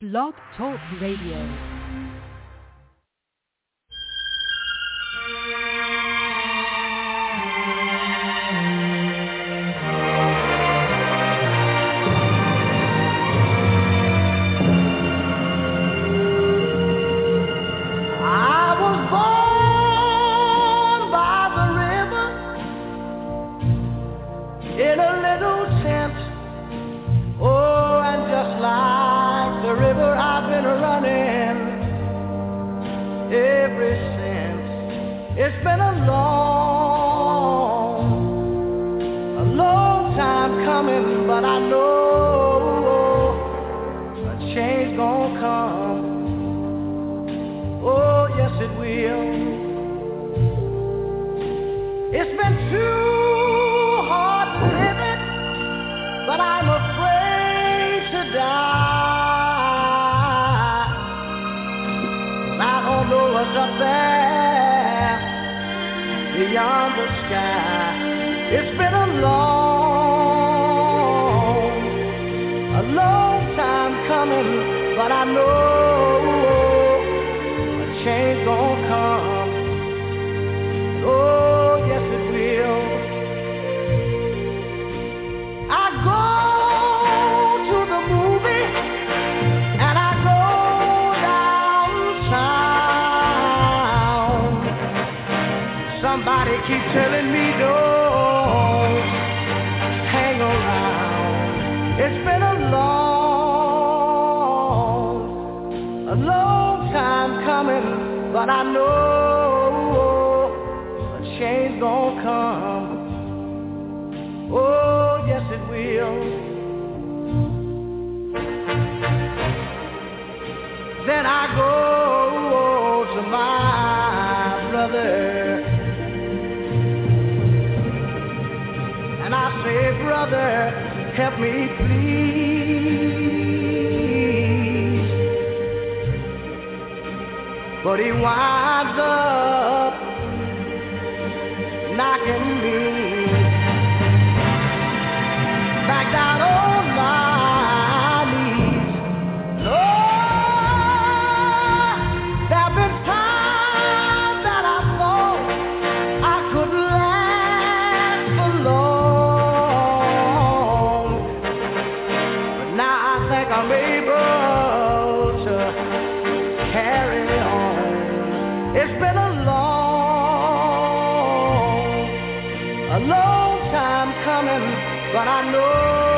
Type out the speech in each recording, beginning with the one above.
Blog Talk Radio. It's been a long time coming, but I know a change gonna come. Oh, yes it will. It's been too hard living, but I'm afraid to die. I don't know what's up there beyond the sky. It's been a long time coming, but I know a change gonna come. Oh, yes it will. I go to the movie and I go downtown. Somebody keep telling me don't hang around. It's been a long time coming, but I know a change gonna come. Oh, yes it will. Then I go to my brother and I say, brother, help me please. But he winds up knocking me back down on my knees. Lord, there've been times that I thought I could last for long, but now I think I'm able to carry on. It's been a long time coming, but I know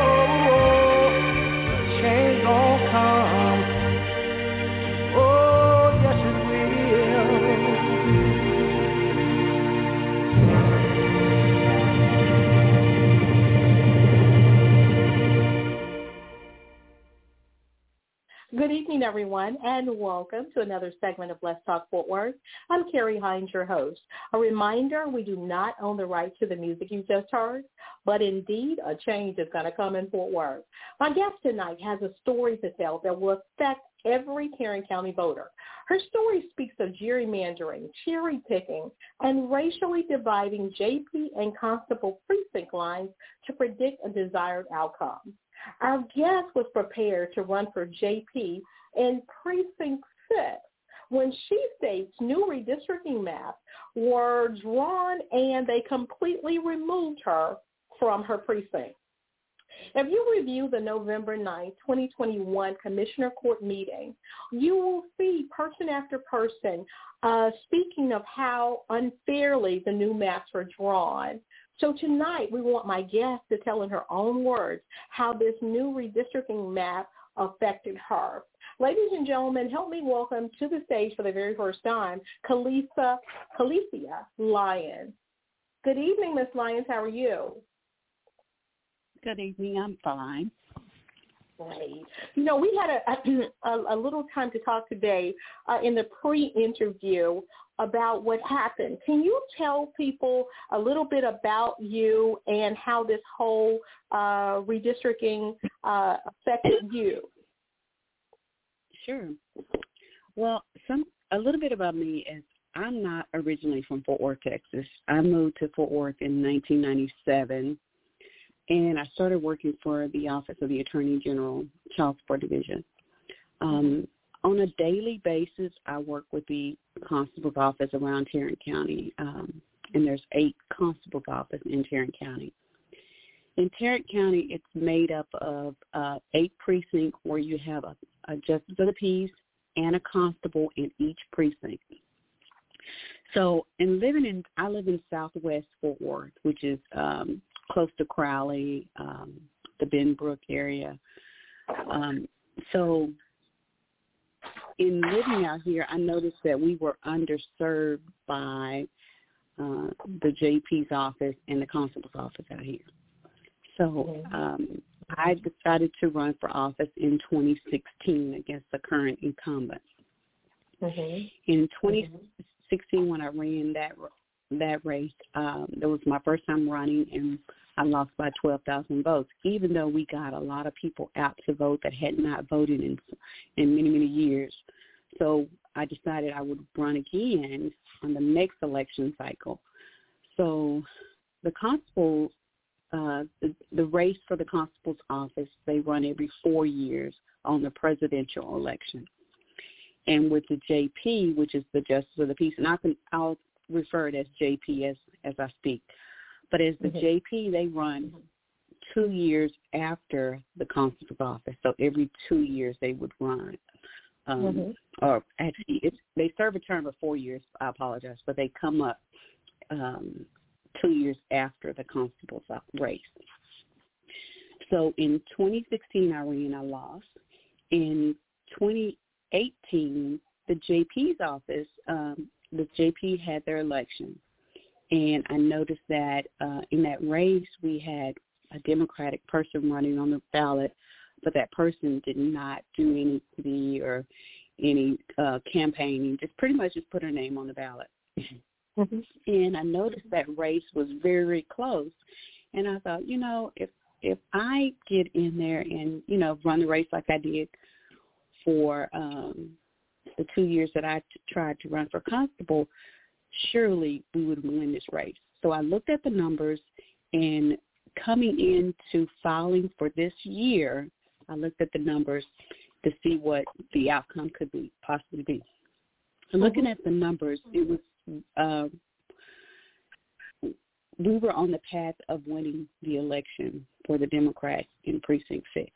a change gonna come. Oh, yes it will. Good evening, everyone, and welcome to another segment of Let's Talk Fort Worth. I'm Carrie Hines, your host. A reminder, we do not own the right to the music you just heard, but indeed a change is going to come in Fort Worth. My guest tonight has a story to tell that will affect every Tarrant County voter. Her story speaks of gerrymandering, cherry picking, and racially dividing JP and Constable precinct lines to predict a desired outcome. Our guest was prepared to run for JP in Precinct 6 when she states new redistricting maps were drawn and they completely removed her from her precinct. If you review the November 9, 2021 Commissioner Court meeting, you will see person after person speaking of how unfairly the new maps were drawn. So tonight we want my guest to tell in her own words how this new redistricting map affected her. Ladies and gentlemen, help me welcome to the stage for the very first time, Kalicia Lyons. Good evening, Ms. Lyons. How are you? Good evening. I'm fine. Great. You know, we had a little time to talk today in the pre-interview about what happened. Can you tell people a little bit about you and how this whole redistricting affected you? Sure. Well, a little bit about me is I'm not originally from Fort Worth, Texas. I moved to Fort Worth in 1997, and I started working for the Office of the Attorney General, Child Support Division. On a daily basis, I work with the constable's office around Tarrant County, and there's 8 constable's offices in Tarrant County. In Tarrant County, it's made up of 8 precincts where you have a justice of the peace and a constable in each precinct. So, I live in Southwest Fort Worth, which is close to Crowley, the Benbrook area. So, in living out here, I noticed that we were underserved by the JP's office and the constable's office out here. So I decided to run for office in 2016 against the current incumbent. In 2016, when I ran that race, that was my first time running, and I lost by 12,000 votes, even though we got a lot of people out to vote that had not voted in many, many years. So I decided I would run again on the next election cycle. So the constable, the race for the constable's office, they run every 4 years on the presidential election. And with the JP, which is the Justice of the Peace, and I'll refer to it as JP as I speak. But as the JP, they run 2 years after the constable's office. So every 2 years they would run. Or actually, they serve a term of 4 years. I apologize, but they come up 2 years after the constable's race. So in 2016, I ran, I lost. In 2018, the JP's office, the JP had their election. And I noticed that in that race, we had a Democratic person running on the ballot, but that person did not do any TV or any campaigning, just pretty much just put her name on the ballot. And I noticed that race was very, very close. And I thought, if I get in there and, run the race like I did for the 2 years that I tried to run for constable, surely we would win this race. So I looked at the numbers, and coming into filing for this year, I looked at the numbers to see what the outcome could possibly be. And looking at the numbers, it was we were on the path of winning the election for the Democrats in Precinct 6.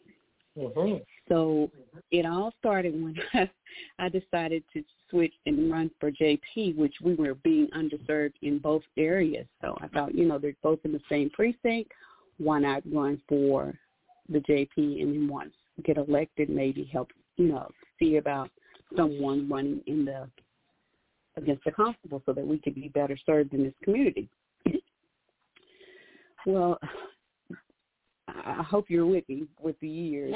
So it all started when I decided to switch and run for JP, which we were being underserved in both areas. So I thought, they're both in the same precinct. Why not run for the JP and then once get elected, maybe help, see about someone running against the constable so that we could be better served in this community. Well, I hope you're with me with the years.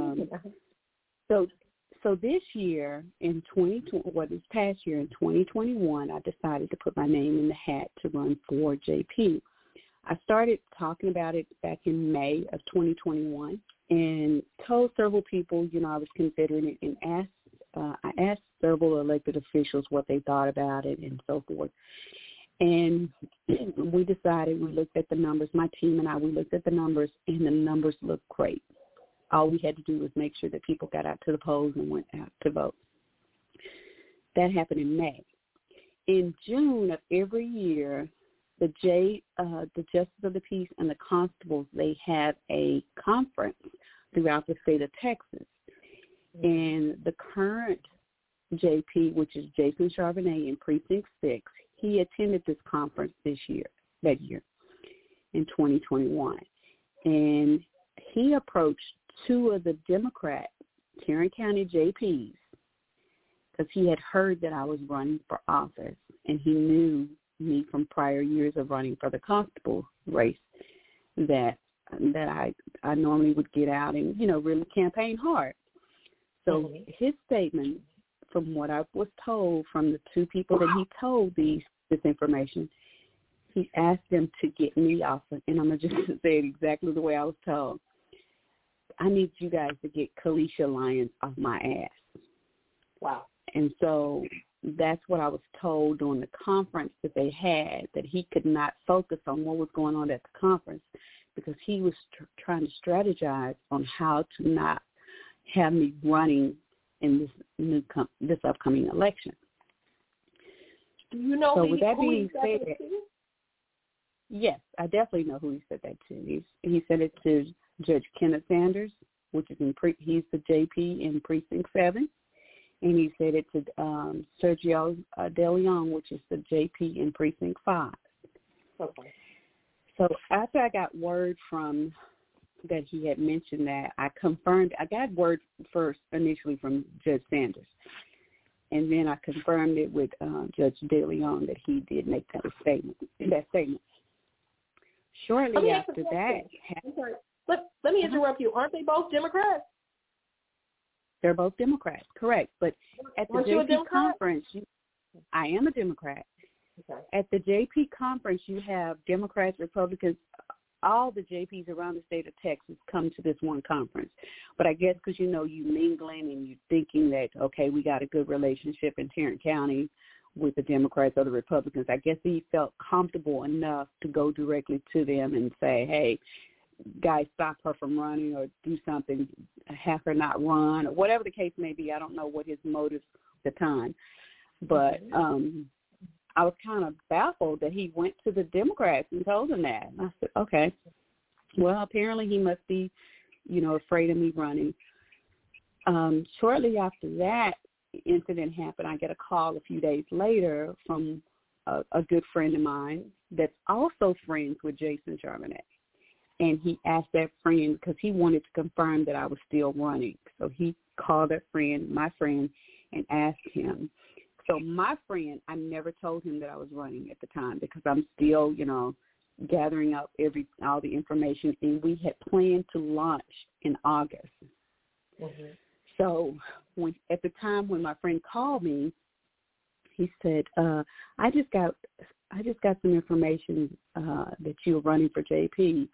So this year in 2020, this past year in 2021, I decided to put my name in the hat to run for JP. I started talking about it back in May of 2021 and told several people, I was considering it, and I asked several elected officials what they thought about it and so forth. And we decided, we looked at the numbers, my team and I, we looked at the numbers, and the numbers looked great. All we had to do was make sure that people got out to the polls and went out to vote. That happened in May. In June of every year, the Justice of the Peace and the Constables, they have a conference throughout the state of Texas. And the current JP, which is Jason Charbonnet in Precinct 6, he attended this conference that year in 2021. And he approached 2 of the Democrat Tarrant County JPs because he had heard that I was running for office, and he knew me from prior years of running for the constable race that I normally would get out and, really campaign hard. So his statement, from what I was told from the 2 people that he told this information, he asked them to get me off, and I'm going to just say it exactly the way I was told. I need you guys to get Kalisha Lyons off my ass. Wow. And so that's what I was told during the conference that they had, that he could not focus on what was going on at the conference because he was trying to strategize on how to not have me running in this upcoming election. Do you know so who with that being said said, yes, I definitely know who he said that to. He said it to Judge Kenneth Sanders, which is he's the JP in Precinct 7, and he said it to Sergio De Leon, which is the JP in Precinct 5. Okay. So after I got word from that he had mentioned that, I got word first initially from Judge Sanders, and then I confirmed it with Judge De Leon that he did make that statement. Shortly after that, let me interrupt you. Aren't they both Democrats? They're both Democrats, correct. But at the JP conference, I am a Democrat. Okay. At the JP conference, you have Democrats, Republicans, all the JPs around the state of Texas come to this one conference. But I guess because, you mingling and you thinking that, okay, we got a good relationship in Tarrant County with the Democrats or the Republicans, I guess he felt comfortable enough to go directly to them and say, hey, guys, stop her from running or do something, have her not run, or whatever the case may be. I don't know what his motives at the time. But I was kind of baffled that he went to the Democrats and told them that. And I said, okay, well, apparently he must be, afraid of me running. Shortly after that incident happened, I get a call a few days later from a good friend of mine that's also friends with Jason Charbonnet. And he asked that friend because he wanted to confirm that I was still running. So he called that friend, my friend, and asked him. So my friend, I never told him that I was running at the time because I'm still, gathering up all the information. And we had planned to launch in August. Mm-hmm. So at the time when my friend called me, he said, I just got some information that you're running for JP.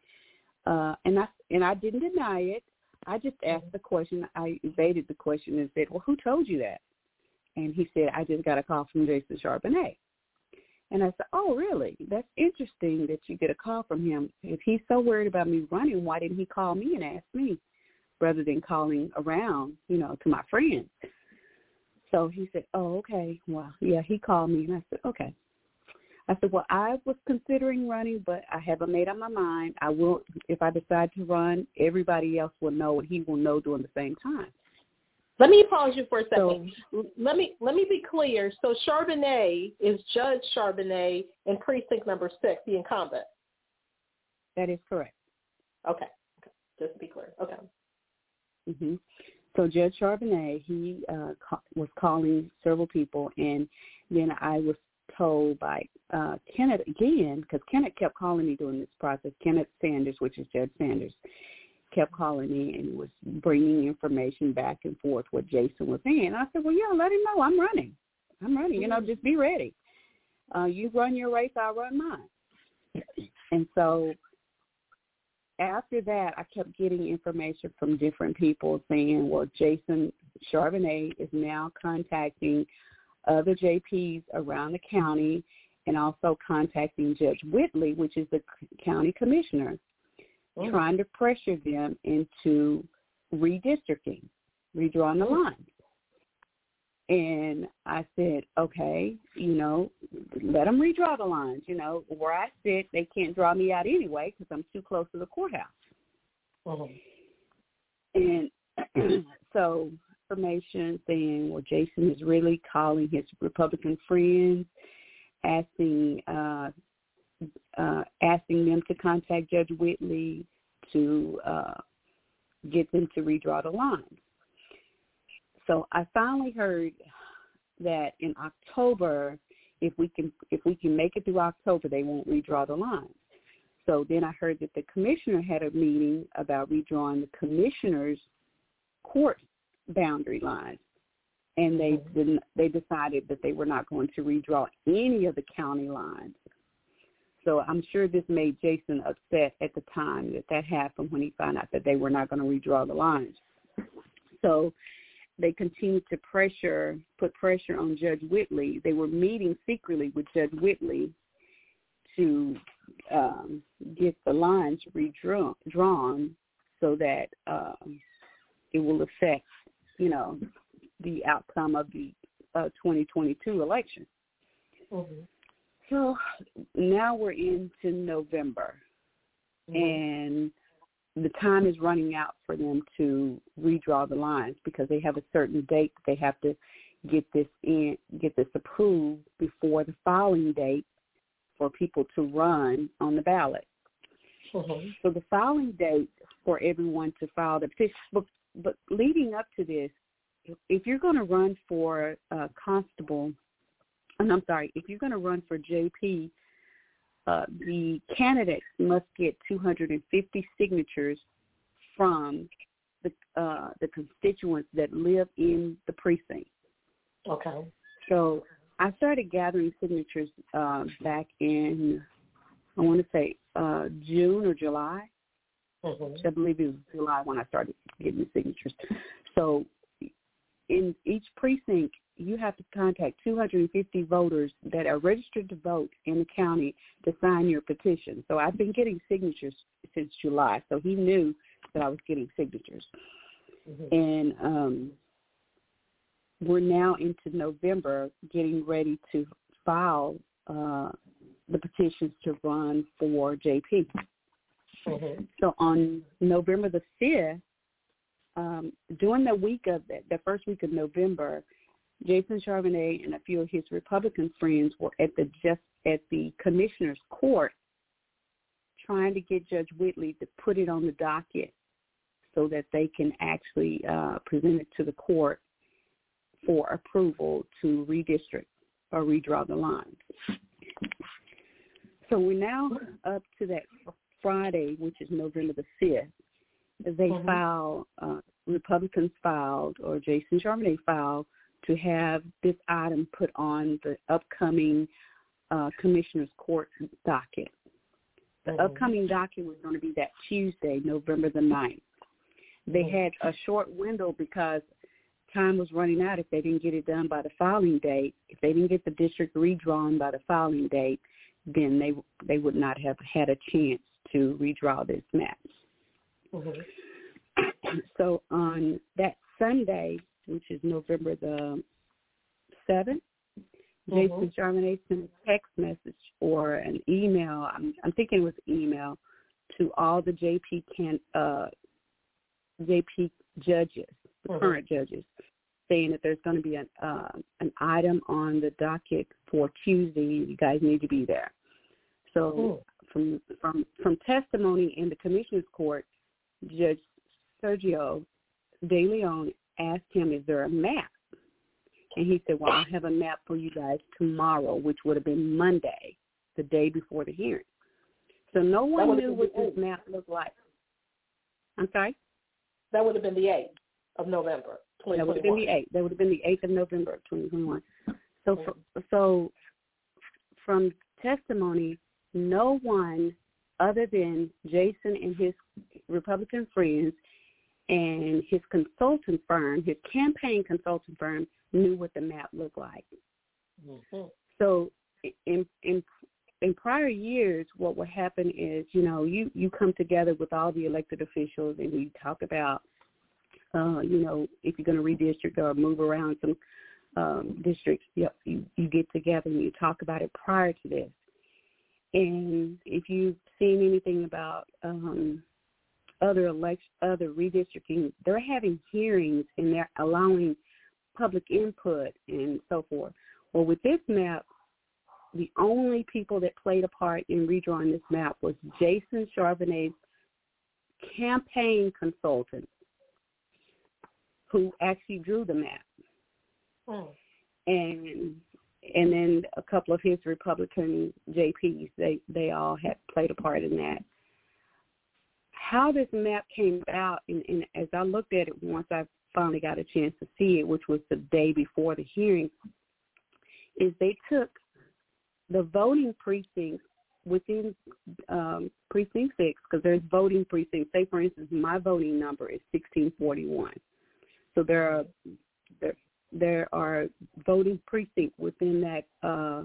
And I didn't deny it. I just asked the question. I evaded the question and said, well, who told you that? And he said, I just got a call from Jason Charbonnet. And I said, oh, really? That's interesting that you get a call from him. If he's so worried about me running, why didn't he call me and ask me rather than calling around, to my friends? So he said, oh, okay. Well, yeah, he called me. And I said, okay. I said, well, I was considering running, but I haven't made up my mind. I will, if I decide to run, everybody else will know, and he will know during the same time. Let me pause you for a second. So, let me be clear. So Charbonnet is Judge Charbonnet in precinct number 6, the incumbent. That is correct. Okay. Just to be clear. Okay. Mm-hmm. So Judge Charbonnet, he was calling several people, and then I was told by Kenneth again, because Kenneth kept calling me during this process. Kenneth Sanders, which is Judge Sanders, kept calling me and was bringing information back and forth what Jason was saying. I said, well, yeah, let him know I'm running. Just be ready. You run your race, I'll run mine. And so after that, I kept getting information from different people saying, well, Jason Charbonnet is now contacting other JPs around the county and also contacting Judge Whitley, which is the county commissioner, trying to pressure them into redistricting, redrawing the lines. And I said, okay, let them redraw the lines. Where I sit, they can't draw me out anyway because I'm too close to the courthouse. And so information saying, well, Jason is really calling his Republican friends, asking them to contact Judge Whitley to get them to redraw the lines. So I finally heard that in October, if we can make it through October, they won't redraw the lines. So then I heard that the commissioner had a meeting about redrawing the commissioner's court boundary lines, and they decided that they were not going to redraw any of the county lines. So I'm sure this made Jason upset at the time that happened when he found out that they were not going to redraw the lines. So they continued to put pressure on Judge Whitley. They were meeting secretly with Judge Whitley to get the lines redrawn so that it will affect, the outcome of the 2022 election. Mm-hmm. So now we're into November, and the time is running out for them to redraw the lines because they have a certain date that they have to get this approved before the filing date for people to run on the ballot. Mm-hmm. So the filing date for everyone to file the petition, but leading up to this, if you're going to run for constable, and if you're going to run for JP, the candidates must get 250 signatures from the constituents that live in the precinct. Okay. So I started gathering signatures back in, I want to say, June or July. Mm-hmm. I believe it was July when I started getting the signatures. So in each precinct, you have to contact 250 voters that are registered to vote in the county to sign your petition. So I've been getting signatures since July. So he knew that I was getting signatures. Mm-hmm. And we're now into November getting ready to file the petitions to run for JP. Mm-hmm. So on November the 5th, during the week of the first week of November, Jason Charbonnet and a few of his Republican friends were at the commissioner's court trying to get Judge Whitley to put it on the docket so that they can actually present it to the court for approval to redistrict or redraw the lines. So we're now up to that Friday, which is November the 5th. They filed, Republicans filed, or Jason Charbonnet filed, to have this item put on the upcoming commissioner's court docket. The upcoming docket was going to be that Tuesday, November the 9th. They had a short window because time was running out if they didn't get it done by the filing date. If they didn't get the district redrawn by the filing date, then they would not have had a chance to redraw this map. So on that Sunday, which is November the 7th, Jason Charbonnet sent a text message or an email, I'm thinking it was email, to all the JP judges, the current judges, saying that there's going to be an item on the docket for Tuesday. You guys need to be there. So from testimony in the commissioner's court, Judge Sergio De Leon asked him, is there a map? And he said, well, I'll have a map for you guys tomorrow, which would have been Monday, the day before the hearing. So no one knew what this map looked like. I'm sorry? That would have been the 8th of November, 2021. That would have been the 8th. That would have been the 8th of November of 2021. So from testimony, no one other than Jason and his Republican friends and his consultant firm, his campaign consultant firm, knew what the map looked like. So in prior years, what would happen is, you come together with all the elected officials and you talk about, if you're going to redistrict or move around some districts, you get together and you talk about it prior to this. And if you've seen anything about other redistricting, they're having hearings and they're allowing public input and so forth. Well, with this map, the only people that played a part in redrawing this map was Jason Charbonnet's campaign consultant, who actually drew the map. And then a couple of his Republican JPs, they all had played a part in that. How this map came about, and as I looked at it once I finally got a chance to see it, which was the day before the hearing, is they took the voting precincts within Precinct 6, because there's voting precincts. Say, for instance, my voting number is 1641. So there are voting precincts within that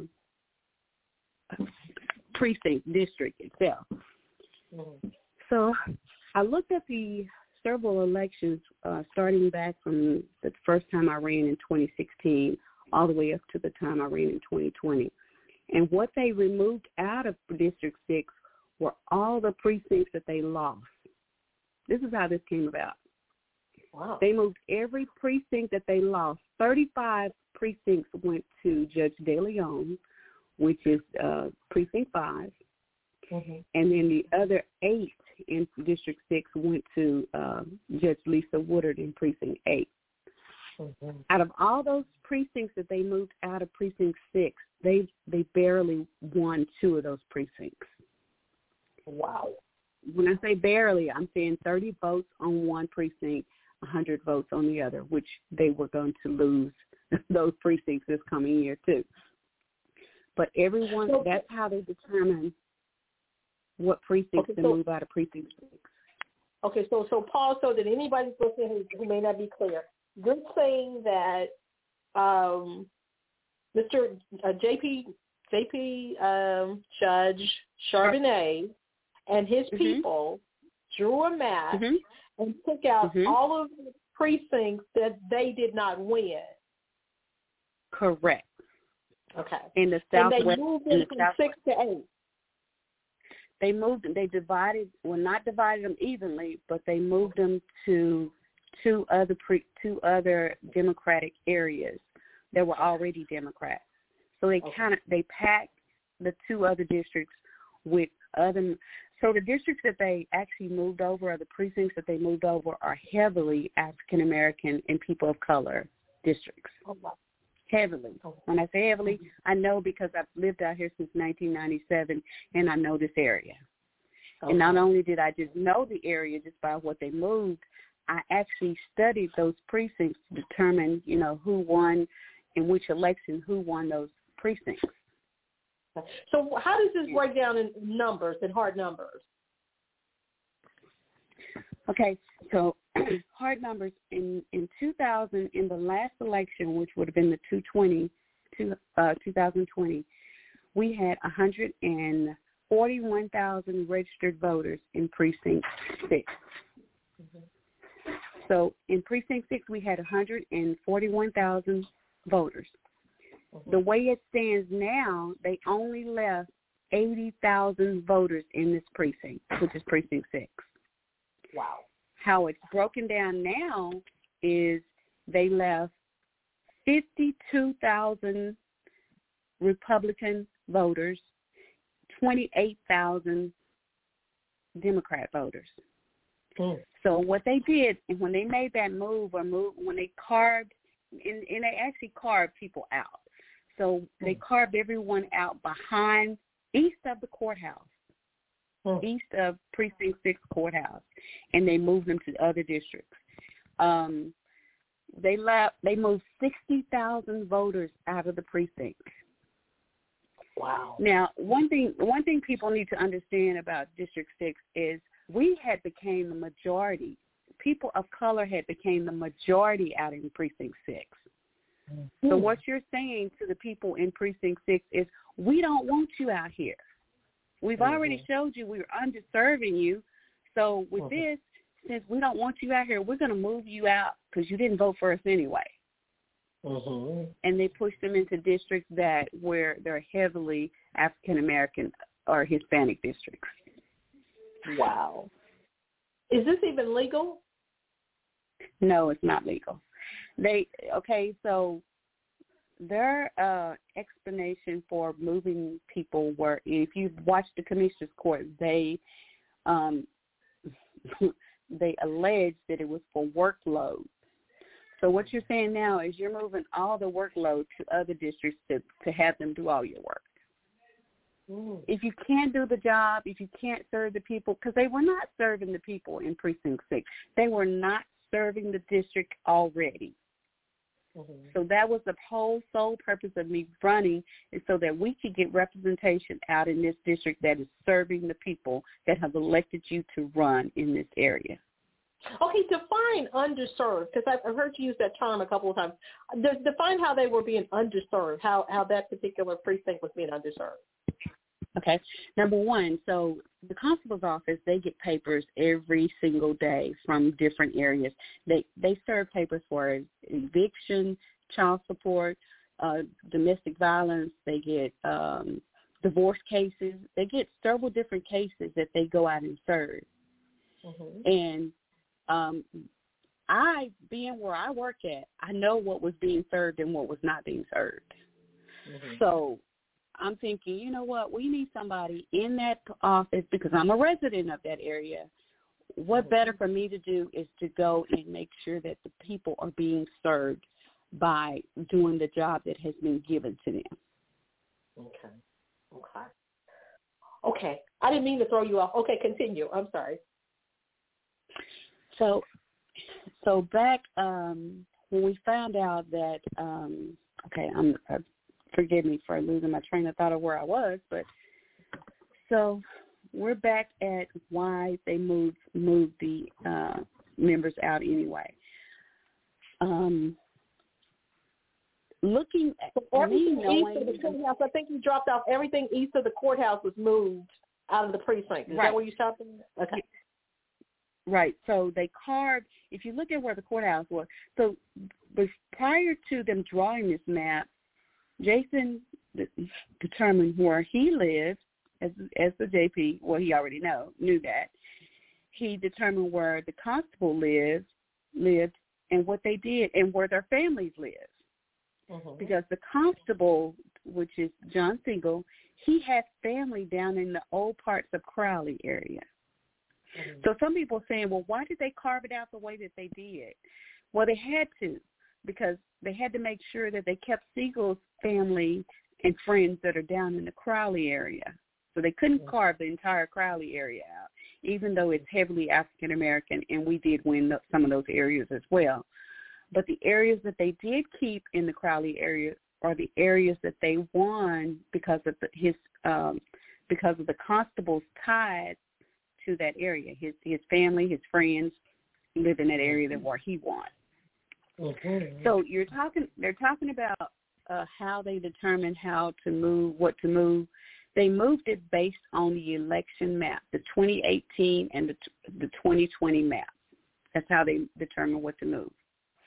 precinct district itself. So I looked at the several elections, starting back from the first time I ran in 2016 all the way up to the time I ran in 2020. And what they removed out of District 6 were all the precincts that they lost. This is how this came about. Wow. They moved every precinct that they lost. 35 precincts went to Judge De Leon, which is Precinct 5. Mm-hmm. And then the other 8 in District 6 went to Judge Lisa Woodard in Precinct 8. Mm-hmm. Out of all those precincts that they moved out of Precinct 6, they barely won 2 of those precincts. Wow. When I say barely, I'm saying 30 votes on one precinct, 100 votes on the other, which they were going to lose those precincts this coming year too. But everyone, that's how they determine what precincts to move out of Precinct 6. Okay, so Paul, so that anybody's listening who may not be clear, you're saying that Mr. JP Judge Charbonnet and his people drew a map and took out all of the precincts that they did not win. Correct. Okay. In the Southwest, and they moved them from 6 to 8. They moved them. They divided, well, not divided them evenly, but they moved them to two other Democratic areas that were already Democrats. So they they packed the 2 other districts with other. So the districts that they actually moved over, or the precincts that they moved over, are heavily African American and people of color districts. Oh, wow. Heavily. When I say heavily, I know because I've lived out here since 1997, and I know this area. Okay. And not only did I just know the area just by what they moved, I actually studied those precincts to determine, who won in which election, who won those precincts. So how does this break down in numbers, in hard numbers? Okay, so hard numbers in 2000, in the last election, which would have been the 2020, we had 141,000 registered voters in Precinct 6. Mm-hmm. So in Precinct 6, we had 141,000 voters. Mm-hmm. The way it stands now, they only left 80,000 voters in this precinct, which is Precinct 6. Wow. How it's broken down now is they left 52,000 Republican voters, 28,000 Democrat voters. Mm. So what they did, and when they made that move, when they carved, and they actually carved people out. So they carved everyone out east of the courthouse. East of Precinct 6 courthouse, and they moved them to other districts. They moved 60,000 voters out of the precinct. Wow. Now, one thing people need to understand about District 6 is we had became the majority. People of color had became the majority out in Precinct 6. Mm-hmm. So what you're saying to the people in Precinct 6 is, we don't want you out here. We've already showed you we were underserving you. So with this, since we don't want you out here, we're going to move you out because you didn't vote for us anyway. Mm-hmm. And they pushed them into districts where they're heavily African American or Hispanic districts. Wow. Is this even legal? No, it's not legal. So their explanation for moving people were, if you watch the Commissioner's Court, they alleged that it was for workload. So what you're saying now is you're moving all the workload to other districts to have them do all your work. Mm. If you can't do the job, if you can't serve the people, because they were not serving the people in Precinct 6. They were not serving the district already. Mm-hmm. So that was the whole sole purpose of me running, is so that we could get representation out in this district that is serving the people that have elected you to run in this area. Okay, define underserved, because I've heard you use that term a couple of times. Define how they were being underserved, how that particular precinct was being underserved. Okay. Number one, so the constable's office, they get papers every single day from different areas. They serve papers for eviction, child support, domestic violence. They get divorce cases. They get several different cases that they go out and serve. And I, being where I work at, I know what was being served and what was not being served. So I'm thinking, you know what, we need somebody in that office because I'm a resident of that area. What better for me to do is to go and make sure that the people are being served by doing the job that has been given to them. Okay. I didn't mean to throw you off. Okay, continue. I'm sorry. So back when we found out that, forgive me for losing my train of thought of where I was, but so we're back at why they moved the members out anyway. Looking at everything east of the courthouse, I think you dropped off everything east of the courthouse was moved out of the precinct. Is that where you stopped? Okay. Right. So they carved, if you look at where the courthouse was, so prior to them drawing this map, Jason determined where he lived as the JP. Well, he already knew that. He determined where the constable lived, and what they did, and where their families lived. Because the constable, which is John Siegel, he had family down in the old parts of Crowley area. So some people are saying, well, why did they carve it out the way that they did? Well, they had to, because they had to make sure that they kept Siegel's family and friends that are down in the Crowley area. So they couldn't carve the entire Crowley area out, even though it's heavily African-American, and we did win some of those areas as well. But the areas that they did keep in the Crowley area are the areas that they won because of because of the constable's ties to that area. His family, his friends live in that area where he won. So they're talking about how they determined how to move, what to move. They moved it based on the election map, the 2018 and the 2020 map. That's how they determined what to move.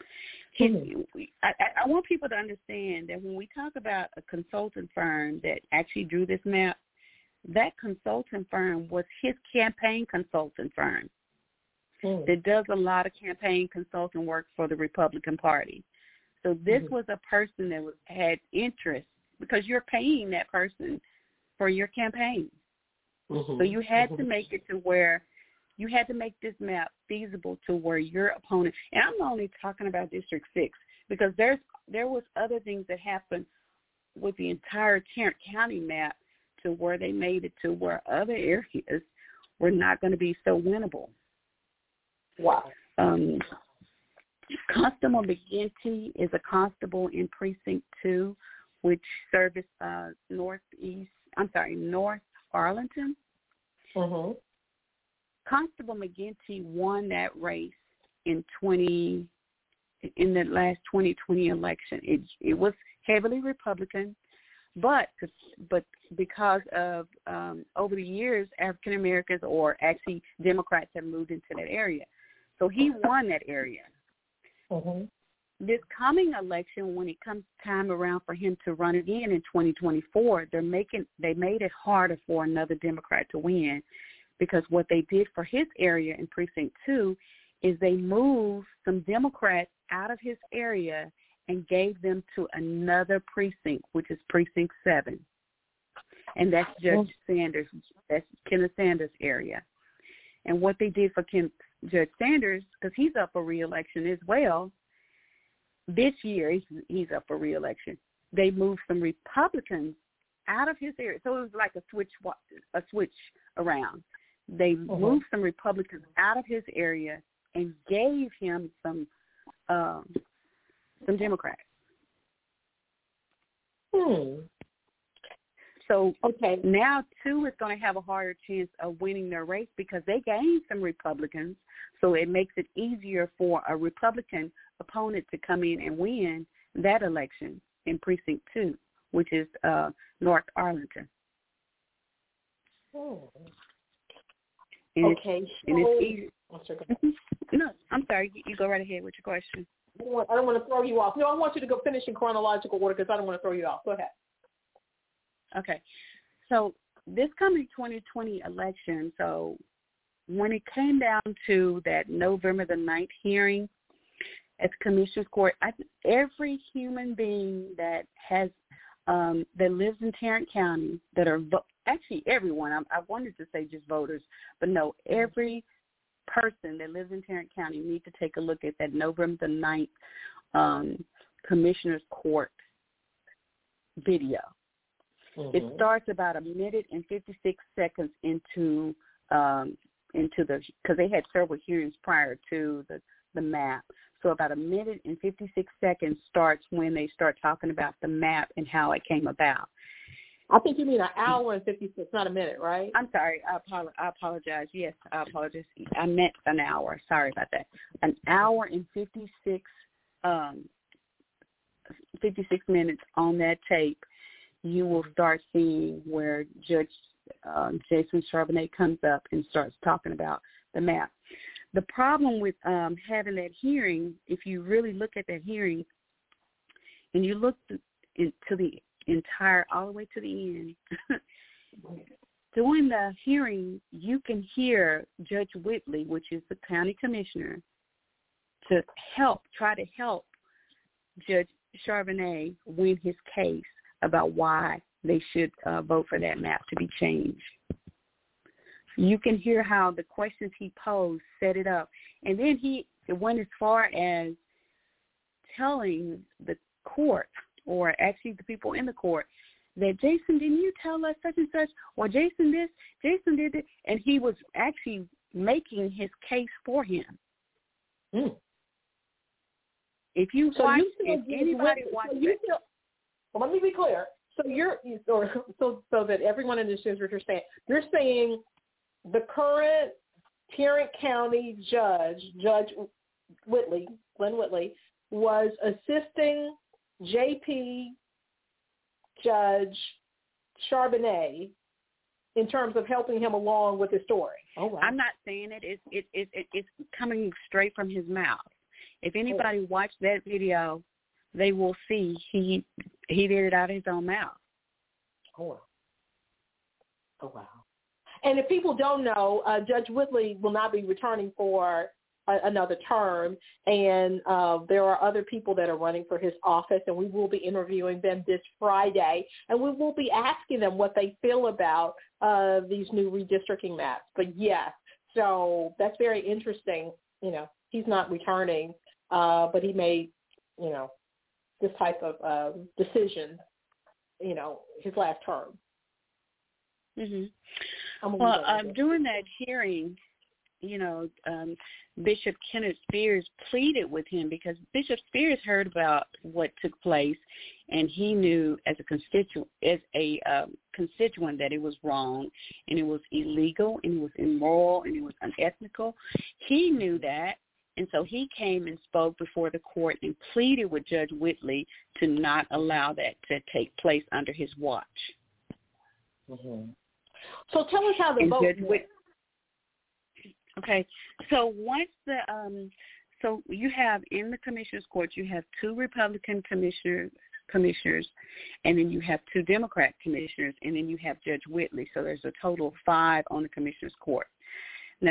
I want people to understand that when we talk about a consultant firm that actually drew this map, that consultant firm was his campaign consultant firm that does a lot of campaign consulting work for the Republican Party. So this was a person that had interest because you're paying that person for your campaign. So you had to make it to where you had to make this map feasible to where your opponent, and I'm only talking about District 6 because there was other things that happened with the entire Tarrant County map to where they made it to where other areas were not going to be so winnable. Wow. Constable McGinty is a constable in Precinct 2, which serviced North Arlington. Constable McGinty won that race in the last 2020 election. It was heavily Republican, but because of over the years, African Americans or actually Democrats have moved into that area, so he won that area. This coming election, when it comes time around for him to run again in 2024, they made it harder for another Democrat to win. Because what they did for his area in Precinct 2 is they moved some Democrats out of his area and gave them to another precinct, which is Precinct 7. And that's Judge Sanders, that's Kenneth Sanders' area. And what they did for Judge Sanders, because he's up for re-election as well, this year he's up for re-election, they moved some Republicans out of his area. So it was like a switch around. They moved some Republicans out of his area and gave him some Democrats. So now 2 is going to have a harder chance of winning their race because they gained some Republicans. So it makes it easier for a Republican opponent to come in and win that election in Precinct 2, which is North Arlington. Okay. And it's easy. No, I'm sorry. You go right ahead with your question. I don't want to throw you off. No, I want you to go finish in chronological order because I don't want to throw you off. Go ahead. Okay. So this coming 2020 election, so when it came down to that November the 9th hearing at the Commissioner's Court, every human being that has that lives in Tarrant County that are actually everyone. I wanted to say just voters, but no, every person that lives in Tarrant County need to take a look at that November the 9th Commissioner's Court video. Mm-hmm. It starts about 1 minute and 56 seconds into the, because they had several hearings prior to the map. So about 1 minute and 56 seconds starts when they start talking about the map and how it came about. I think you mean an hour and 56, not a minute, right? I'm sorry. I apologize. Yes, I apologize. I meant an hour. Sorry about that. An hour and 56 minutes on that tape, you will start seeing where Judge Jason Charbonnet comes up and starts talking about the map. The problem with having that hearing, if you really look at that hearing and you look to the entire, all the way to the end, during the hearing, you can hear Judge Whitley, which is the county commissioner, try to help Judge Charbonnet win his case about why they should vote for that map to be changed. You can hear how the questions he posed set it up. And then he went as far as telling the court, or actually the people in the court, that Jason, didn't you tell us such and such? Or Jason this, Jason did it. And he was actually making his case for him. Mm. If you watch, if anybody watches it. Well, let me be clear. So that everyone understands what you're saying. You're saying the current Tarrant County judge, Judge Whitley, Glenn Whitley, was assisting JP Judge Charbonnet in terms of helping him along with his story. Oh, wow. I'm not saying it. It's coming straight from his mouth. If anybody watched that video, they will see he did it out of his own mouth. Oh, wow. And if people don't know, Judge Whitley will not be returning for another term, and there are other people that are running for his office, and we will be interviewing them this Friday, and we will be asking them what they feel about these new redistricting maps. But yes, so that's very interesting. You know, he's not returning, but he made, this type of decision, his last term. Mm-hmm. Well, during that hearing, Bishop Kenneth Spears pleaded with him because Bishop Spears heard about what took place, and he knew as a constituent that it was wrong, and it was illegal, and it was immoral, and it was unethical. He knew that, and so he came and spoke before the court and pleaded with Judge Whitley to not allow that to take place under his watch. Mm-hmm. So tell us how the vote went. Okay, so once so you have in the commissioner's court, you have 2 Republican commissioners, and then you have 2 Democrat commissioners, and then you have Judge Whitley. So there's a total of 5 on the commissioner's court. Now,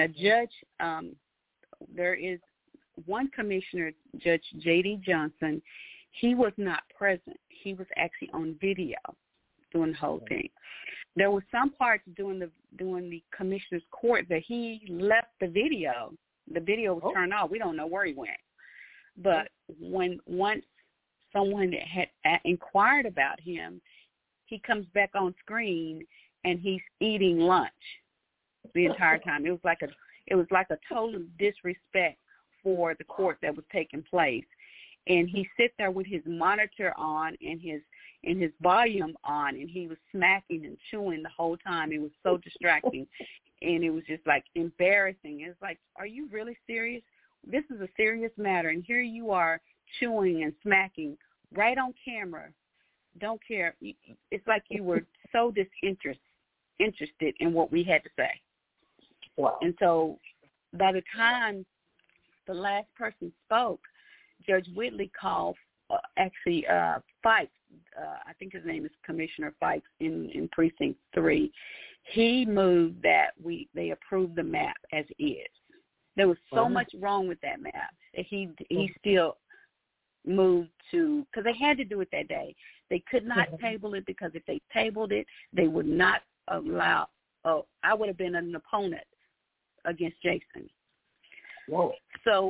there is one commissioner, Judge J.D. Johnson. He was not present. He was actually on video doing the whole thing. There were some parts during the commissioner's court that he left the video. The video was turned off. We don't know where he went. But once someone had inquired about him, he comes back on screen and he's eating lunch the entire time. It was like a total disrespect for the court that was taking place. And he sit there with his monitor on and his volume on, and he was smacking and chewing the whole time. It was so distracting, and it was just like embarrassing. It's like, are you really serious? This is a serious matter, and here you are chewing and smacking right on camera. Don't care. It's like you were so disinterested interested in what we had to say. Wow. And so by the time the last person spoke, Judge Whitley called, Fikes, I think his name is Commissioner Fikes in Precinct 3. He moved that they approved the map as is. There was so much wrong with that map that he still moved to, because they had to do it that day. They could not table it, because if they tabled it, they would not allow, I would have been an opponent against Jason. Whoa. So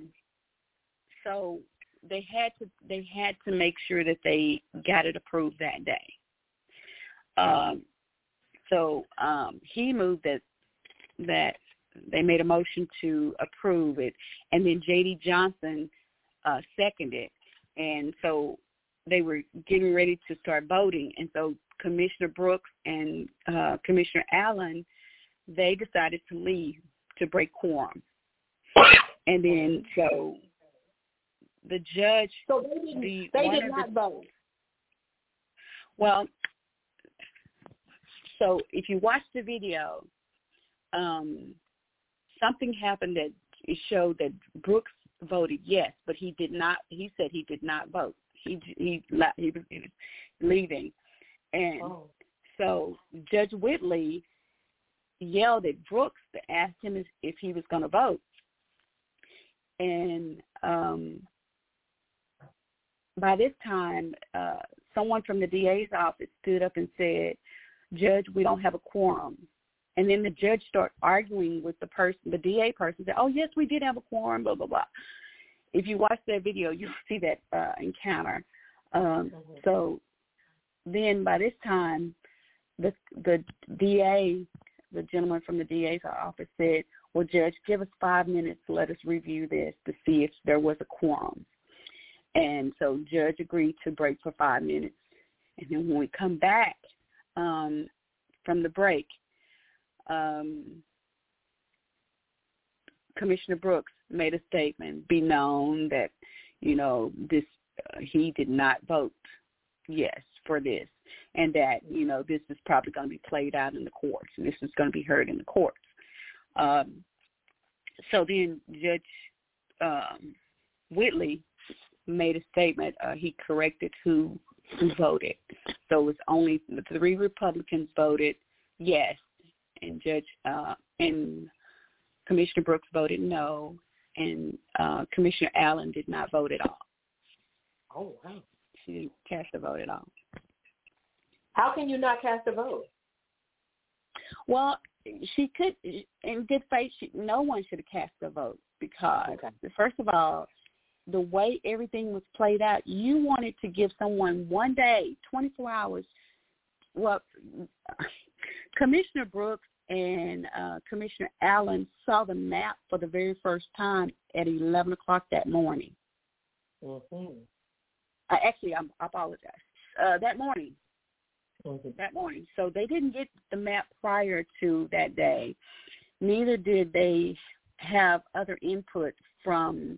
they had to make sure that they got it approved that day. He moved that they made a motion to approve it, and then J.D. Johnson seconded, and so they were getting ready to start voting, and so Commissioner Brooks and Commissioner Allen, they decided to leave to break quorum. And then so the judge... So they did not vote. Well, so if you watch the video, something happened that it showed that Brooks voted yes, but he did not. He said he did not vote. He was leaving, and so Judge Whitley yelled at Brooks to ask him if he was going to vote, and by this time, someone from the DA's office stood up and said, "Judge, we don't have a quorum." And then the judge started arguing with the DA person, said, "Oh, yes, we did have a quorum, blah, blah, blah." If you watch that video, you'll see that encounter. So then by this time, the DA, the gentleman from the DA's office said, "Well, Judge, give us 5 minutes to let us review this to see if there was a quorum." And so Judge agreed to break for 5 minutes. And then when we come back from the break, Commissioner Brooks made a statement, be known that, this he did not vote yes for this, and that, this is probably going to be played out in the courts, and this is going to be heard in the courts. So then Judge Whitley made a statement. He corrected who voted. So it was only the 3 Republicans voted yes, and and Commissioner Brooks voted no, and Commissioner Allen did not vote at all. Oh, wow. She didn't cast a vote at all. How can you not cast a vote? Well, she could, in good faith, no one should have cast a vote, because, first of all, the way everything was played out, you wanted to give someone 1 day, 24 hours. Well, Commissioner Brooks and Commissioner Allen saw the map for the very first time at 11 o'clock that morning. Mm-hmm. Actually, I apologize. That morning. Mm-hmm. That morning. So they didn't get the map prior to that day. Neither did they have other input from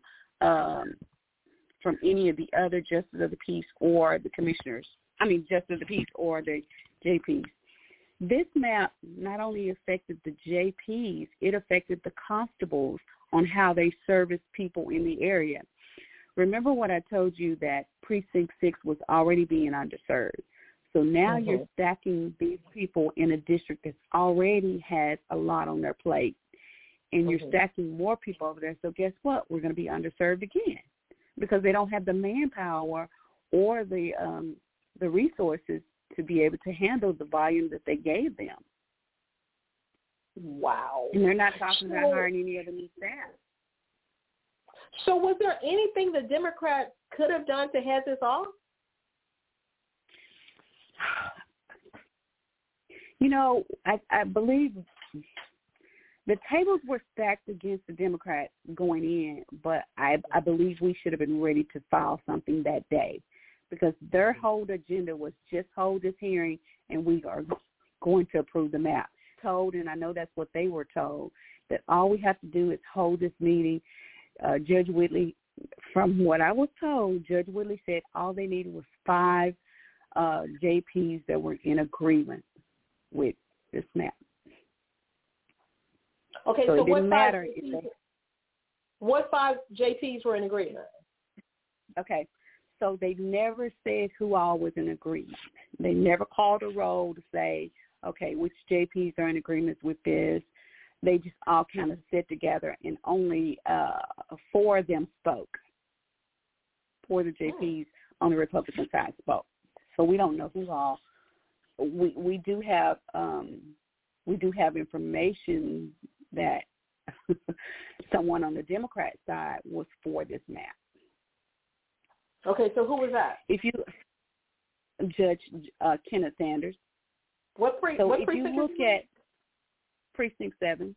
any of the other justices of the peace or the commissioners. Justice of the peace or the JPs. This map not only affected the JPs, it affected the constables on how they service people in the area. Remember what I told you, that Precinct 6 was already being underserved. So now you're stacking these people in a district that already has a lot on their plate, and you're stacking more people over there. So guess what? We're going to be underserved again, because they don't have the manpower or the resources to be able to handle the volume that they gave them. Wow. And they're not talking about hiring any other new staff. So was there anything the Democrats could have done to head this off? I believe the tables were stacked against the Democrats going in, but I believe we should have been ready to file something that day, because their whole agenda was just hold this hearing and we are going to approve the map. Told, and I know that's what they were told, that all we have to do is hold this meeting. Judge Whitley, from what I was told, Judge Whitley said all they needed was 5 JPs that were in agreement with this map. Okay, so so it didn't matter. What 5 JPs were in agreement? Okay, so they never said who all was in agreement. They never called a roll to say, okay, which JPs are in agreement with this. They just all kind of sit together, and only 4 of them spoke. 4 of the JPs on the Republican side spoke. So we don't know who all. We do have information that someone on the Democrat side was for this map. Okay, so who was that? Judge Kenneth Sanders. What precinct? If you look at Precinct 7,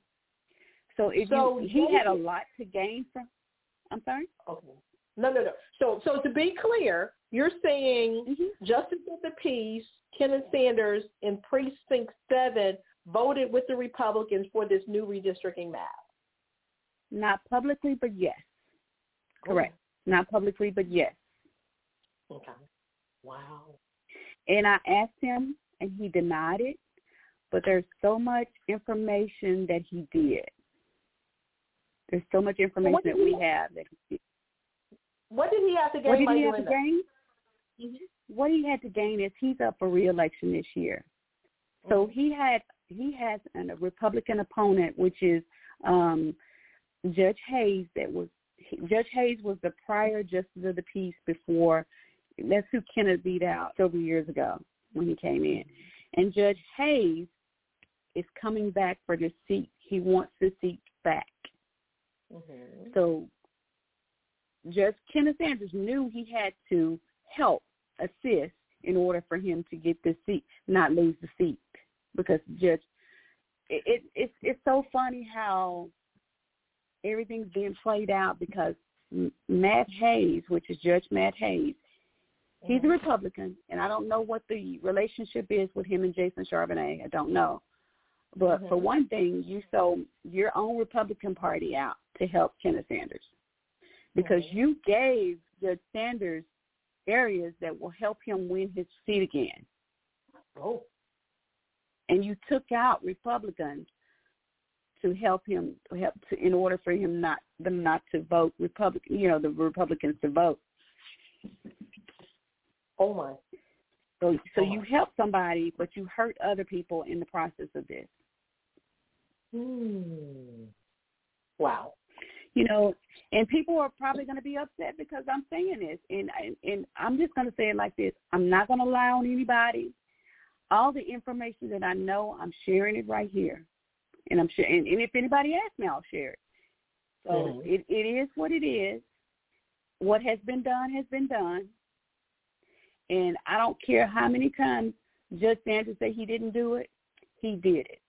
he had a lot to gain from. I'm sorry. Okay. No. So to be clear, you're saying Justice of the Peace, Kenneth Sanders in Precinct 7 voted with the Republicans for this new redistricting map. Not publicly, but yes. Correct. Not publicly, but yes. Okay. Wow. And I asked him, and he denied it, but there's so much information that he did. There's so much information that we have that he did. What did he have to gain? What did he have to gain? What he had to gain is he's up for re-election this year. So he has a Republican opponent, which is Judge Hayes. Judge Hayes was the prior Justice of the Peace before. That's who Kenneth beat out several years ago when he came in. And Judge Hayes is coming back for this seat. He wants the seat back. So Judge Kenneth Sanders knew he had to help, assist, in order for him to get this seat, not lose the seat. Because it's so funny how everything's being played out, because Matt Hayes, which is Judge Matt Hayes, he's a Republican, and I don't know what the relationship is with him and Jason Charbonnet. I don't know. But for one thing, you sold your own Republican Party out to help Kenneth Sanders, because you gave Judge Sanders areas that will help him win his seat again. Oh. And you took out Republicans to help him, in order for them not to vote Republican. The Republicans to vote. Oh my! So you help somebody, but you hurt other people in the process of this. Wow. And people are probably going to be upset because I'm saying this, and I'm just going to say it like this: I'm not going to lie on anybody. All the information that I know, I'm sharing it right here, and I'm and if anybody asks me, I'll share it. So it is what it is. What has been done has been done. And I don't care how many times Judge Sanders said he didn't do it, he did it.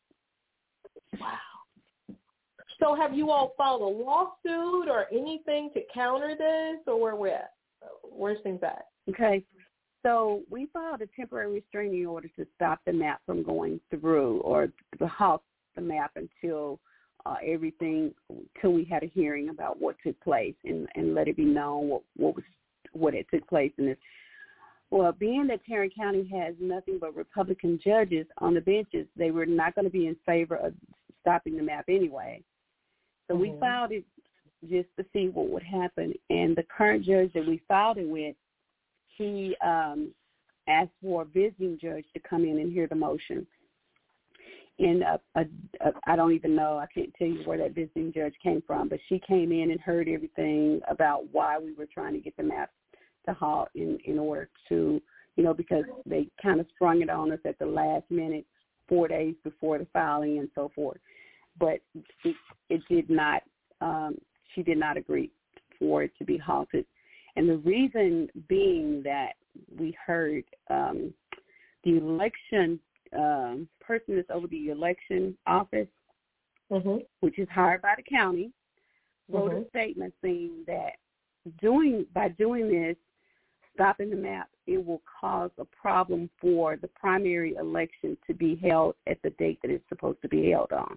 Wow. So have you all filed a lawsuit or anything to counter this, or where we're at? Where's things at? Okay. So we filed a temporary restraining order to stop the map from going through, or to halt the map until till we had a hearing about what took place and let it be known what it took place in this. Well, being that Tarrant County has nothing but Republican judges on the benches, they were not going to be in favor of stopping the map anyway. So we filed it just to see what would happen. And the current judge that we filed it with, he asked for a visiting judge to come in and hear the motion. And I don't even know, I can't tell you where that visiting judge came from, but she came in and heard everything about why we were trying to get the map to halt in order to, because they kind of sprung it on us at the last minute, 4 days before the filing and so forth. But it did not, she did not agree for it to be halted. And the reason being that we heard the election person that's over the election office, which is hired by the county, wrote a statement saying that by doing this, stopping the map, it will cause a problem for the primary election to be held at the date that it's supposed to be held on.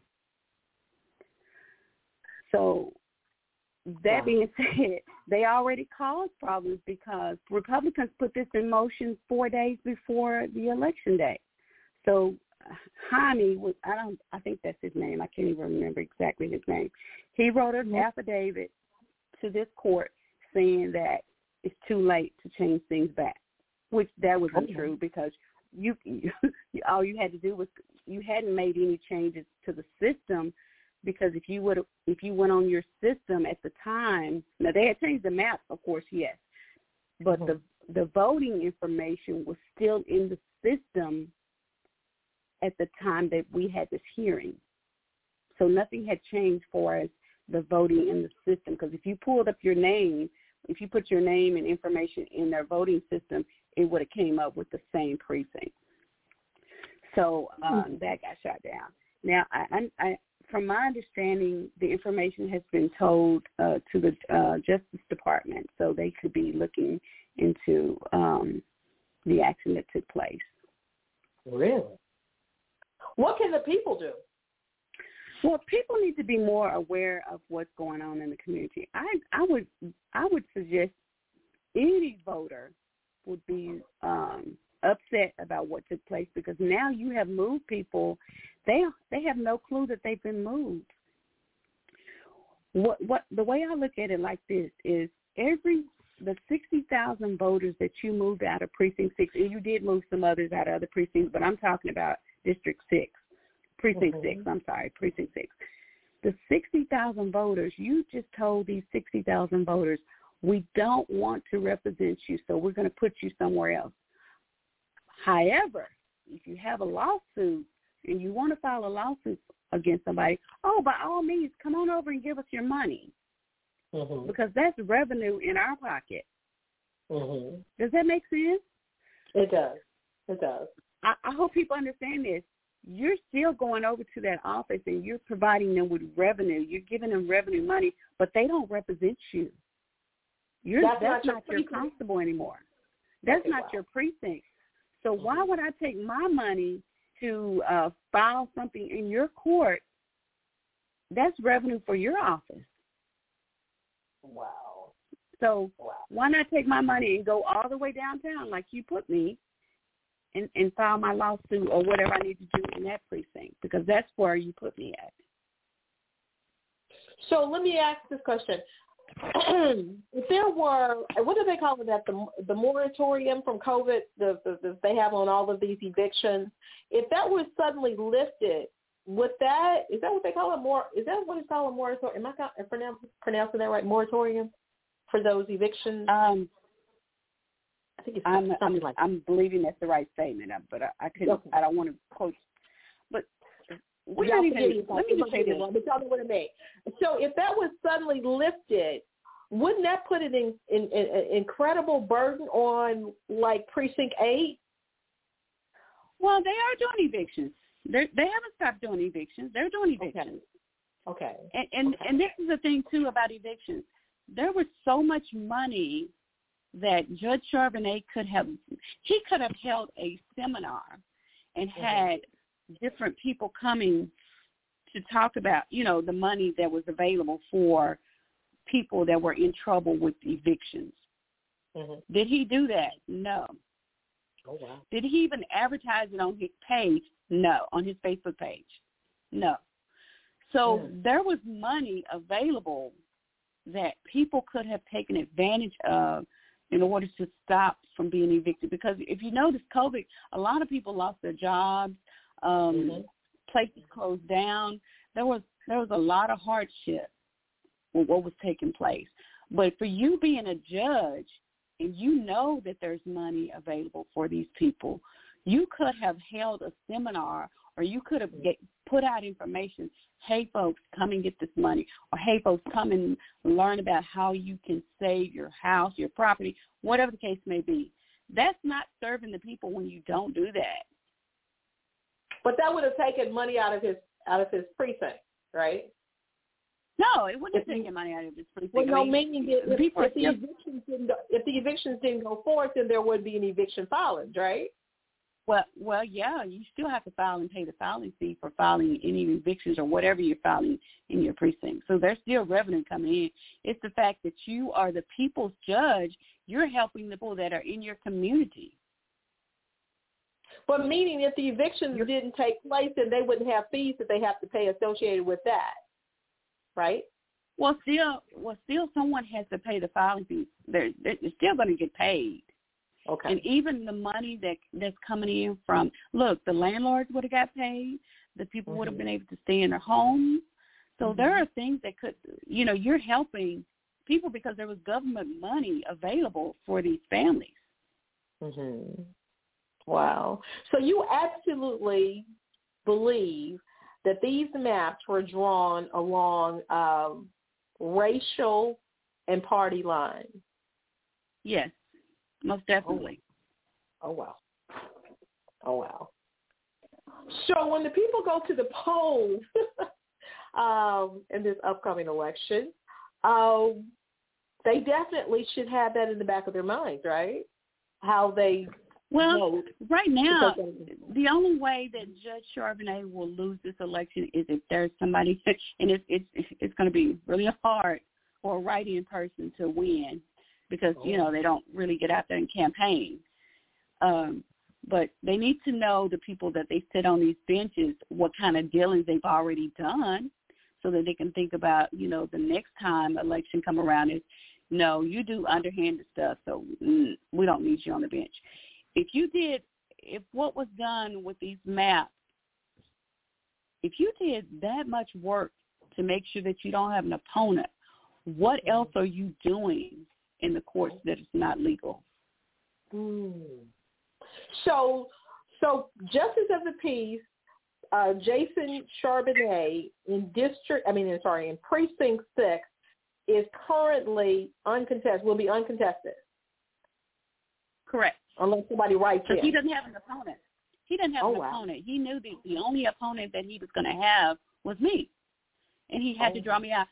So that being said, they already caused problems because Republicans put this in motion 4 days before the election day. So Jaime, I think that's his name. I can't even remember exactly his name. He wrote an affidavit to this court saying that it's too late to change things back, which that wasn't true because you all you had to do was you hadn't made any changes to the system, because if you went on your system at the time, now they had changed the map, of course, yes, but the voting information was still in the system at the time that we had this hearing. So nothing had changed for us, the voting in the system, because if you pulled up your name, if you put your name and information in their voting system, it would have came up with the same precinct. So that got shot down. Now, I from my understanding, the information has been told to the Justice Department, so they could be looking into the action that took place. Really? What can the people do? Well, people need to be more aware of what's going on in the community. I would suggest any voter would be upset about what took place, because now you have moved people. They have no clue that they've been moved. What the way I look at it like this is the 60,000 voters that you moved out of Precinct 6, and you did move some others out of other precincts, but I'm talking about District 6, Precinct 6, I'm sorry, Precinct 6. The 60,000 voters, you just told these 60,000 voters, we don't want to represent you, so we're going to put you somewhere else. However, if you have a lawsuit and you want to file a lawsuit against somebody, by all means, come on over and give us your money, because that's revenue in our pocket. Does that make sense? It does. It does. I hope people understand this. You're still going over to that office and you're providing them with revenue. You're giving them revenue money, but they don't represent you. That's not your constable anymore. That's not your precinct. So why would I take my money to file something in your court? That's revenue for your office. Wow. So why not take my money and go all the way downtown like you put me and file my lawsuit or whatever I need to do in that precinct, because that's where you put me at. So let me ask this question. If there were, what do they call it, that the moratorium from COVID they have on all of these evictions, if that was suddenly lifted, is that what they call it? Is that what it's called, a moratorium? Am I pronouncing that right? Moratorium for those evictions? I think it's something like that. I'm believing that's the right statement, but I couldn't. Okay. I don't want to quote. But we're not even. Let me just say this. Tell me what it means. So if that was suddenly lifted, wouldn't that put an incredible burden on like Precinct 8? Well, they are doing evictions. They haven't stopped doing evictions. They're doing evictions. Okay. And this is the thing too about evictions. There was so much money that Judge Charbonnet could have held a seminar and had different people coming to talk about, the money that was available for people that were in trouble with evictions. Did he do that? No. Oh, wow. Did he even advertise it on his page? No. On his Facebook page? No. So there was money available that people could have taken advantage of in order to stop from being evicted. Because if you notice, COVID, a lot of people lost their jobs, places closed down. There was a lot of hardship with what was taking place. But for you being a judge and you know that there's money available for these people, you could have held a seminar, or you could have put out information, hey, folks, come and get this money, or hey, folks, come and learn about how you can save your house, your property, whatever the case may be. That's not serving the people when you don't do that. But that would have taken money out of his precinct, right? No, it wouldn't have taken money out of his precinct. Well, no, meaning if the evictions didn't go forth, then there would be an eviction filing, right? Well, yeah, you still have to file and pay the filing fee for filing any evictions or whatever you're filing in your precinct. So there's still revenue coming in. It's the fact that you are the people's judge. You're helping the people that are in your community. But meaning if the evictions didn't take place, then they wouldn't have fees that they have to pay associated with that, right? Well, still, someone has to pay the filing fees. They're still going to get paid. Okay. And even the money that's coming in from, look, the landlords would have got paid. The people would have been able to stay in their homes. So there are things that could, you're helping people because there was government money available for these families. Mm-hmm. Wow. So you absolutely believe that these maps were drawn along racial and party lines? Yes, most definitely. Oh, wow. Oh, wow. So when the people go to the polls in this upcoming election, they definitely should have that in the back of their minds, right? How they vote. Right now, the only way that Judge Charbonnet will lose this election is if there's somebody, and it's going to be really hard for a write-in person to win because, they don't really get out there and campaign. But they need to know the people that they sit on these benches, what kind of dealings they've already done so that they can think about, the next time election come around is, no, you do underhanded stuff, so we don't need you on the bench. If what was done with these maps, if you did that much work to make sure that you don't have an opponent, what else are you doing in the courts that is not legal? So Justice of the Peace, Jason Charbonnet in Precinct 6 is currently uncontested, will be uncontested. Correct. Unless somebody writes in. He doesn't have an opponent. He doesn't have an opponent. He knew the only opponent that he was going to have was me, and he had to draw me out.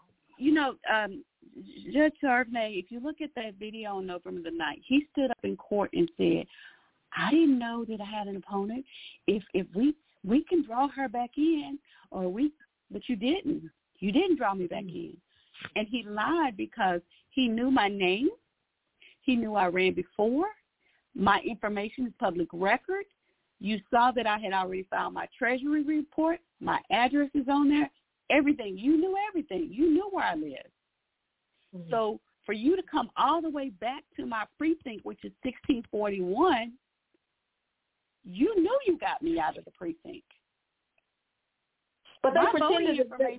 Judge Charbonnet, if you look at that video on November the 9th, he stood up in court and said, I didn't know that I had an opponent. If we can draw her back in, but you didn't. You didn't draw me back in. And he lied because he knew my name. He knew I ran before. My information is public record. You saw that I had already filed my Treasury report. My address is on there. Everything. You knew everything. You knew where I lived. Mm-hmm. So for you to come all the way back to my precinct, which is 1641, you knew you got me out of the precinct. But they pretended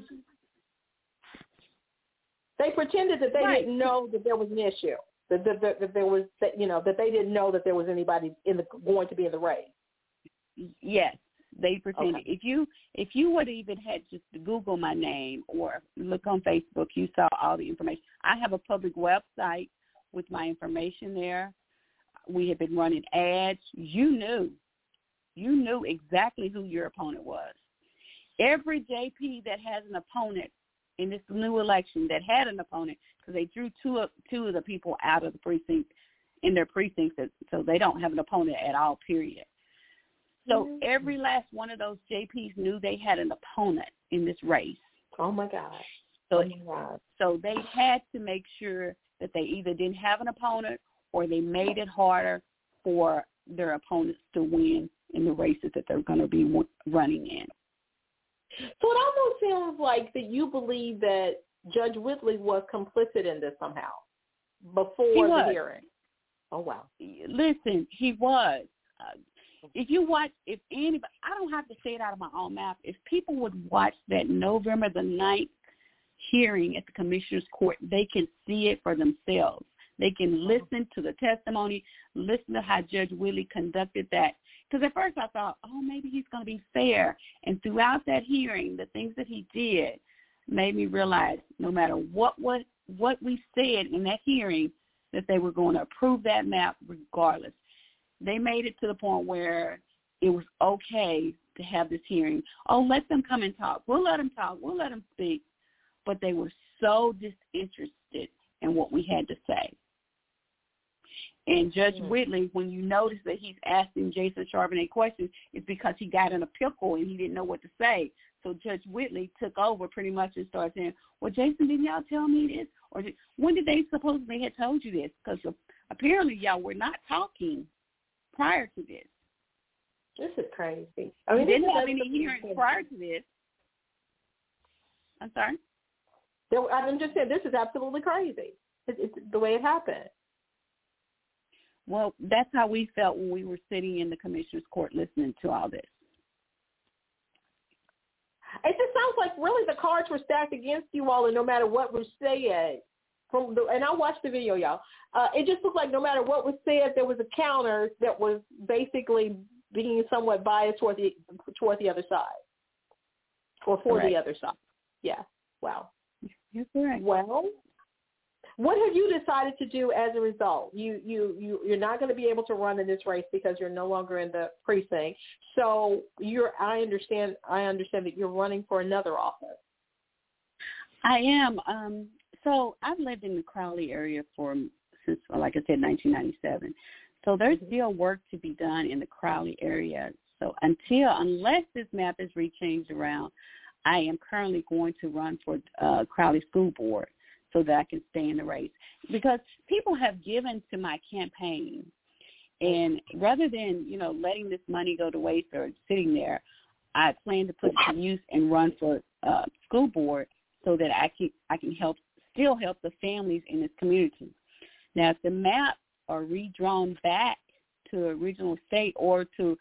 that they didn't know that there was an issue. That there was, that they didn't know that there was anybody going to be in the race. Yes, they pretended. Okay. If you would have even had just to Google my name or look on Facebook, you saw all the information. I have a public website with my information there. We have been running ads. You knew exactly who your opponent was. Every JP that has an opponent in this new election that had an opponent, because they drew two of the people out of the precinct in their precincts, so they don't have an opponent at all, period. So every last one of those JPs knew they had an opponent in this race. Oh, my God. So they had to make sure that they either didn't have an opponent or they made it harder for their opponents to win in the races that they're going to be running in. So it almost sounds like that you believe that Judge Whitley was complicit in this somehow before the hearing. Oh, wow. Listen, he was. If anybody, I don't have to say it out of my own mouth. If people would watch that November the 9th hearing at the Commissioner's Court, they can see it for themselves. They can listen to the testimony, listen to how Judge Whitley conducted that. Because at first I thought, maybe he's going to be fair. And throughout that hearing, the things that he did made me realize no matter what we said in that hearing, that they were going to approve that map regardless. They made it to the point where it was okay to have this hearing. Let them come and talk. We'll let them talk. We'll let them speak. But they were so disinterested in what we had to say. And Judge Whitley, when you notice that he's asking Jason Charbonnet questions, it's because he got in a pickle and he didn't know what to say. So Judge Whitley took over pretty much and started saying, well, Jason, didn't y'all tell me this? Or when did they supposedly have told you this? Because apparently y'all were not talking prior to this. This is crazy. We didn't have any hearings prior to this. I'm sorry? I'm just saying, this is absolutely crazy. It's the way it happened. Well, that's how we felt when we were sitting in the commissioner's court listening to all this. It just sounds like really the cards were stacked against you all, and no matter what was said, and I watched the video, y'all, it just looked like no matter what was said, there was a counter that was basically being somewhat biased toward the other side, or for the other side. Yeah. Wow. You're correct. Well, what have you decided to do as a result? You're not going to be able to run in this race because you're no longer in the precinct. So I understand that you're running for another office. I am. So I've lived in the Crowley area since, like I said, 1997. So there's still work to be done in the Crowley area. So unless this map is rechanged around, I am currently going to run for Crowley School Board so that I can stay in the race. Because people have given to my campaign, and rather than, letting this money go to waste or sitting there, I plan to put it to use and run for school board so that I can still help the families in this community. Now, if the maps are redrawn back to original state or to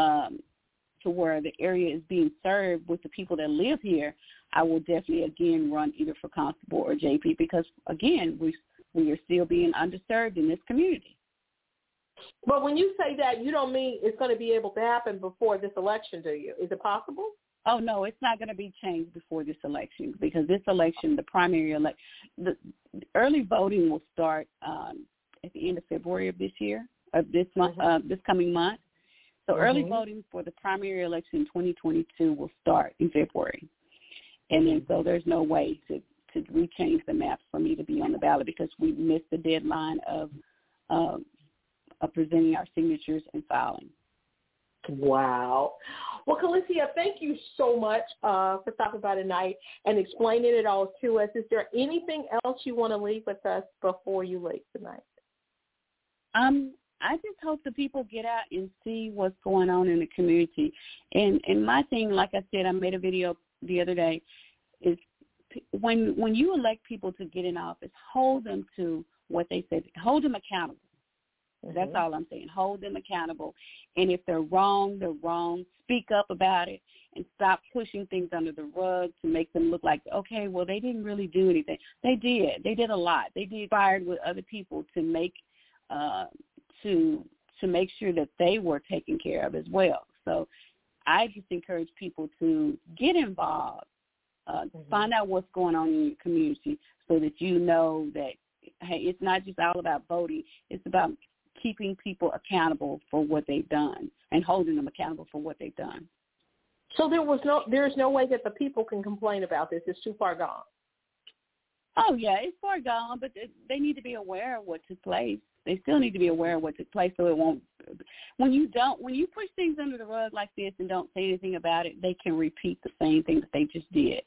where the area is being served with the people that live here, I will definitely again run either for constable or JP because, again, we are still being underserved in this community. But when you say that, you don't mean it's going to be able to happen before this election, do you? Is it possible? Oh, no, it's not going to be changed before this election because this election, the primary election, the early voting will start at the end of February of this year, of this month, this coming month. So early voting for the primary election in 2022 will start in February. And then so there's no way to rechange the maps for me to be on the ballot because we missed the deadline of presenting our signatures and filing. Wow. Well, Calicia, thank you so much for stopping by tonight and explaining it all to us. Is there anything else you want to leave with us before you leave tonight? I just hope the people get out and see what's going on in the community. And my thing, like I said, I made a video the other day, is when you elect people to get in office, hold them to what they said. Hold them accountable. That's all I'm saying. Hold them accountable. And if they're wrong, they're wrong. Speak up about it and stop pushing things under the rug to make them look like, okay, well, they didn't really do anything. They did. They did a lot. They did inspired with other people to make to make sure that they were taken care of as well. So I just encourage people to get involved, find out what's going on in your community so that you know that, hey, it's not just all about voting. It's about keeping people accountable for what they've done and holding them accountable for what they've done. So there's no way that the people can complain about this. It's too far gone. Oh, yeah, it's far gone, but they need to be aware of what took place. They still need to be aware of what took place so it won't – when you push things under the rug like this and don't say anything about it, they can repeat the same thing that they just did.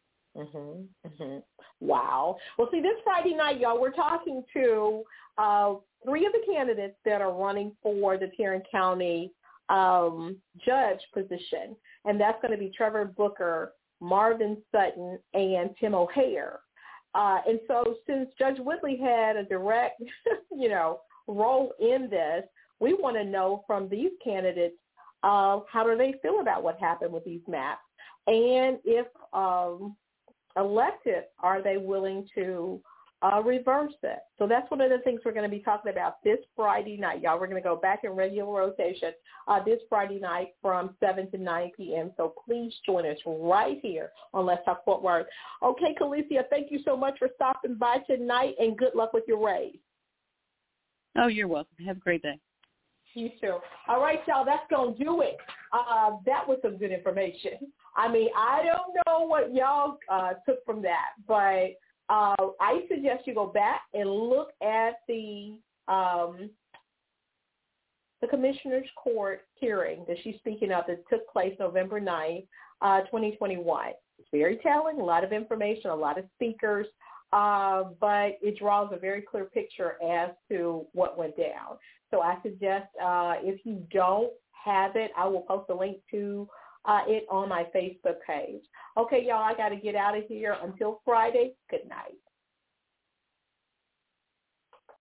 Wow. Well, see, this Friday night, y'all, we're talking to 3 of the candidates that are running for the Tarrant County judge position, and that's going to be Trevor Booker, Marvin Sutton, and Tim O'Hare. And so since Judge Whitley had a direct, role in this, we want to know from these candidates, how do they feel about what happened with these maps? And if elected, are they willing to reverse it? So that's one of the things we're going to be talking about this Friday night. Y'all, we're going to go back in regular rotation this Friday night from 7 to 9 p.m. So please join us right here on Let's Talk Fort Worth. Okay, Calicia, thank you so much for stopping by tonight, and good luck with your race. Oh, you're welcome. Have a great day. You too. All right, y'all, that's going to do it. That was some good information. I mean, I don't know what y'all took from that, but I suggest you go back and look at the Commissioner's Court hearing that she's speaking of that took place November 9th, 2021. It's very telling, a lot of information, a lot of speakers. but it draws a very clear picture as to what went down. So I suggest if you don't have it, I will post a link to it on my Facebook page. Okay, y'all, I got to get out of here. Until Friday, good night.